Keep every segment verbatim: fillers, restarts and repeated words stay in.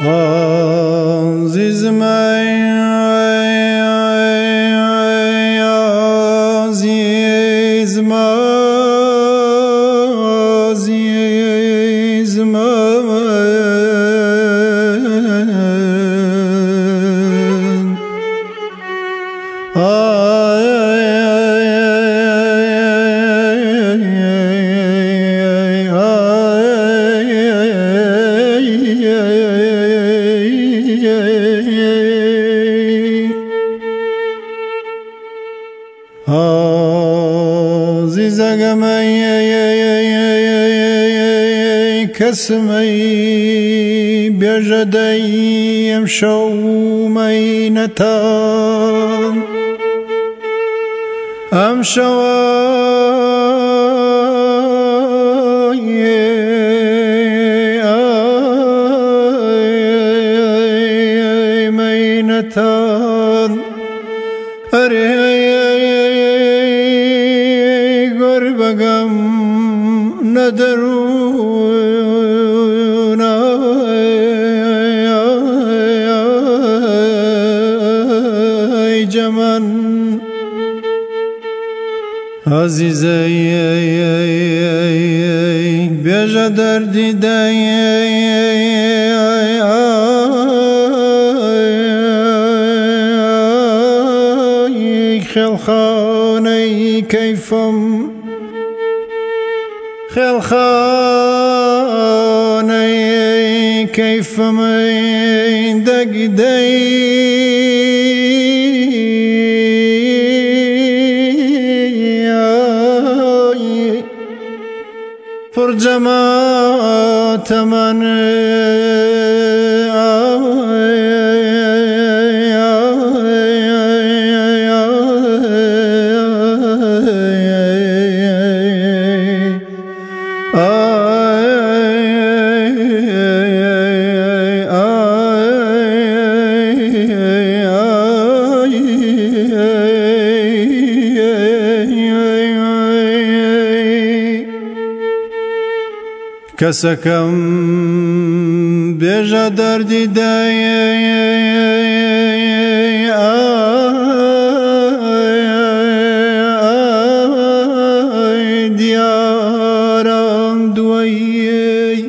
عزیزم عزیزم عزیزم عزیزم ای کسمی بیجدیم شومی نتان ام شوای می نتان اره گربگم ندرون ای جمن عزیزی بیجا دردی دی خلخانه کیفم خلخانه کیفم دگدی پر جماعت من کسکم بیجا دردی دی دیارم دوی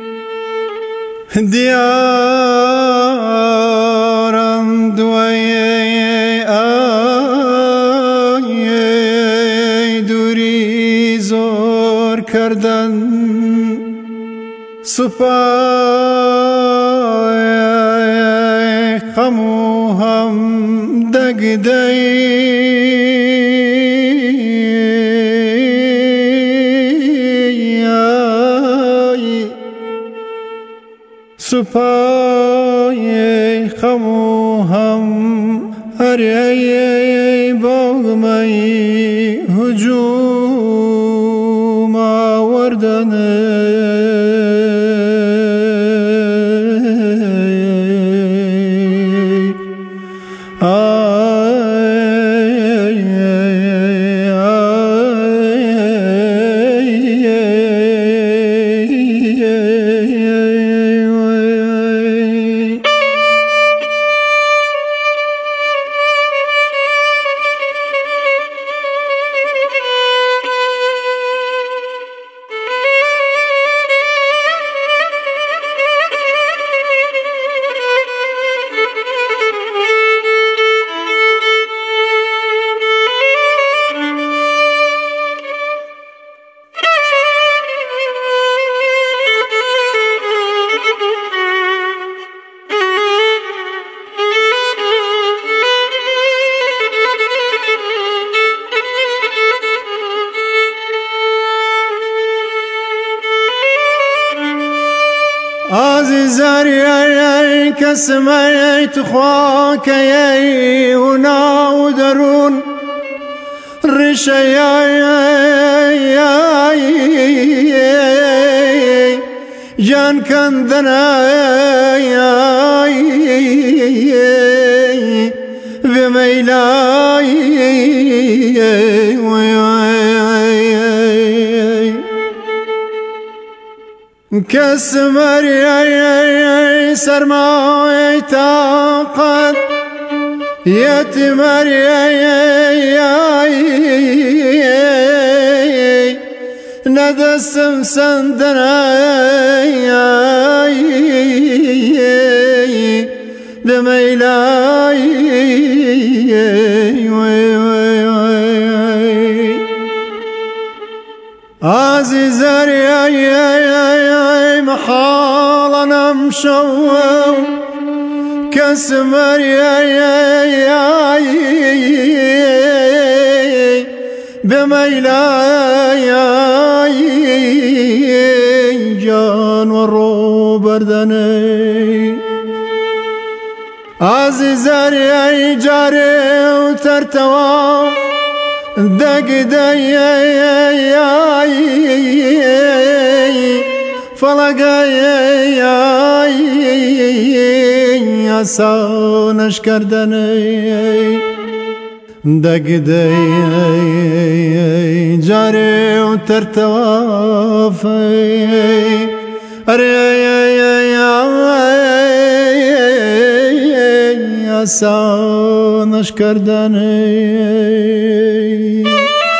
دیارم دوی دوری زور کردن سپای خمو هم دگدی سپای خمو هم هری باغمی هجوم آوردن عزیزی کسمی تخواکی هنا و درون ریشه جان کندن و میلای كسمري سرماي طاقت يتمري ندسم سندنا بميلاي عزيزري محالا مشو كسمري بميلاي جان ورو بردني عزيزري جاري وترتوى دق دي فلقاي عسانش كردني دق دي جاري وترتوى في عسانش كردني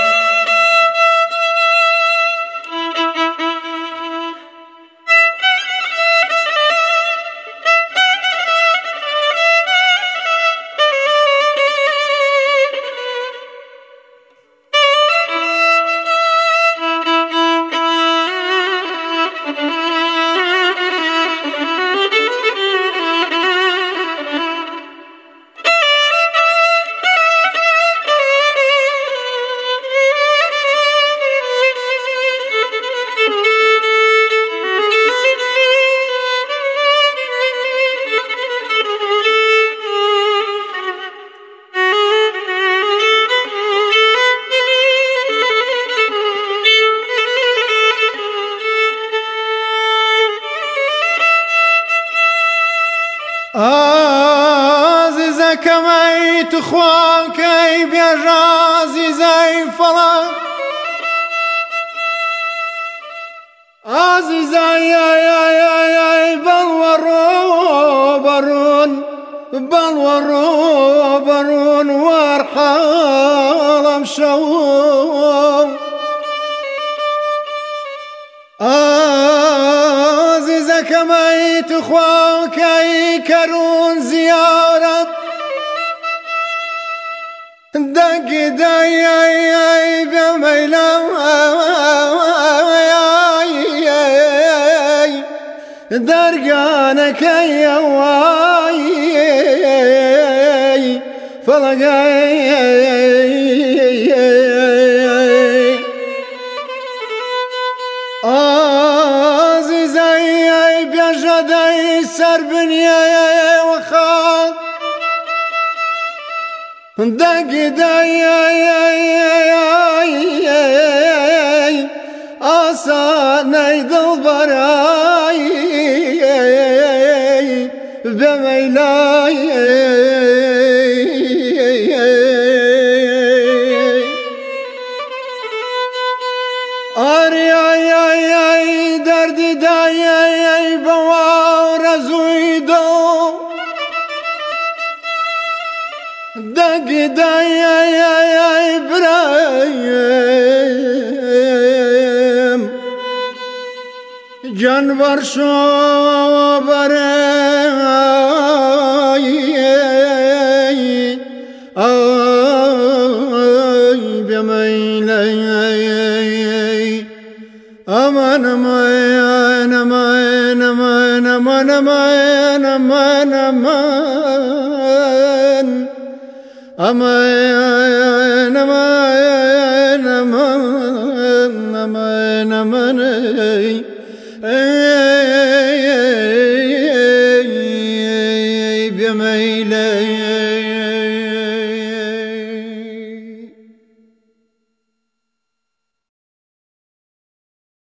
عزيزك ميت اخوانك بيجا عزيزي فلان عزيزي بلورو برون بلورو برون وارحال مشوم عزيزك ميت اخوانك كرون زيارة دق داي بميلاي درقانك يا واي فلقاي عزيزي بيجدي سربني وخان دق داي آساني دلبراي بميلاي آري دردي داي بوار زويدو دق داي برايم جنبر شو براي آي بميلاي أمان أمان أمان أمان أمان أمان أمان أمان أمان أمان أمان أمان أمان بميلاي